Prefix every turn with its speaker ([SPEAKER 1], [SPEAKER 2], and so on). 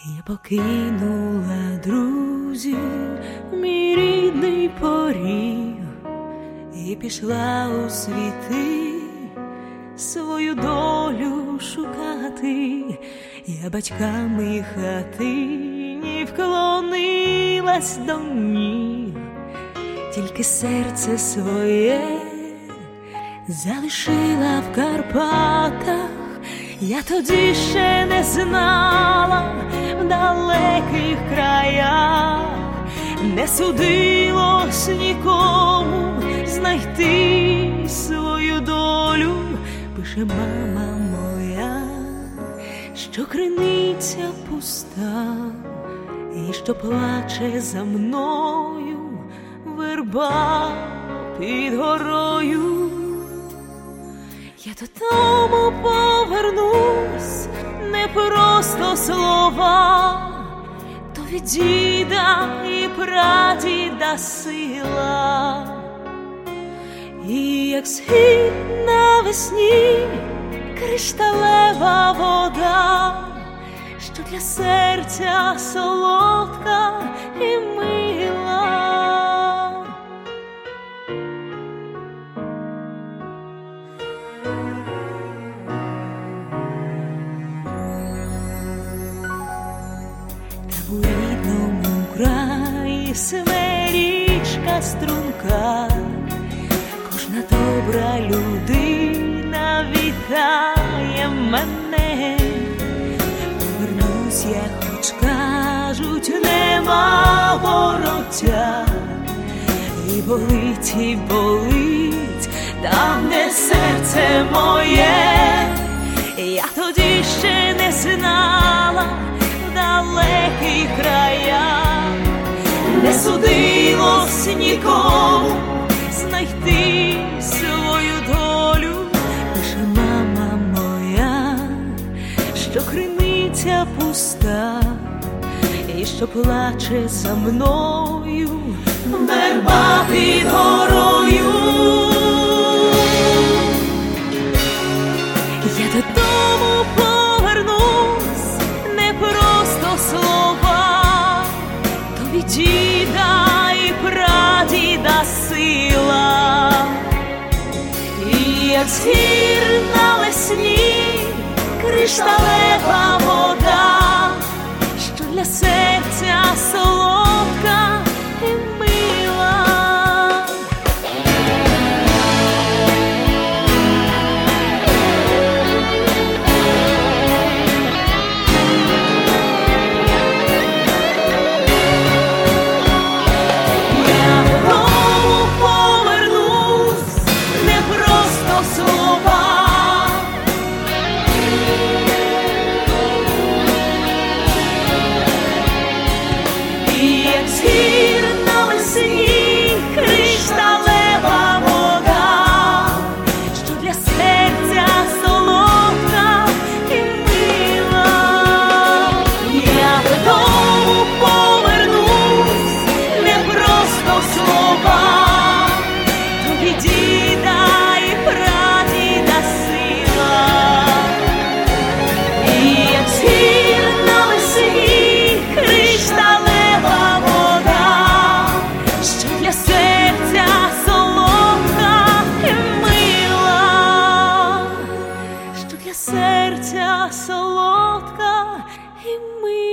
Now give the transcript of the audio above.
[SPEAKER 1] Я покинула друзів, мій рідний поріг, і пішла у світи свою долю шукати. Я батьками хатині вклонилась до ніг, тільки серце своє залишила в Карпатах. Я тоді ще не знала, в далеких краях не судилось нікому знайти свою долю. Пише мама моя, що криниця пуста, і що плаче за мною верба під горою. Я додому повернусь, не просто слова, то від діда і прадіда сила. І як схід навесні кришталева вода, що для серця солодка і мила. У рідному краї сиве річка струмка, кожна добра людина вітає мене. Повернусь я, хоч кажуть, нема вороття, і болить, там, де серце моє. Я тоді ще не знала, в далеких краях не судилось нікому знайти свою долю. Пише мама моя, що криниця пуста, і що плаче за мною верба під горою. Я додому повернусь, не просто слова, то від діда і прадіда сила. І як з гір навесні кришталева вода, що для серця солодка і мила. Серця солодка і мила.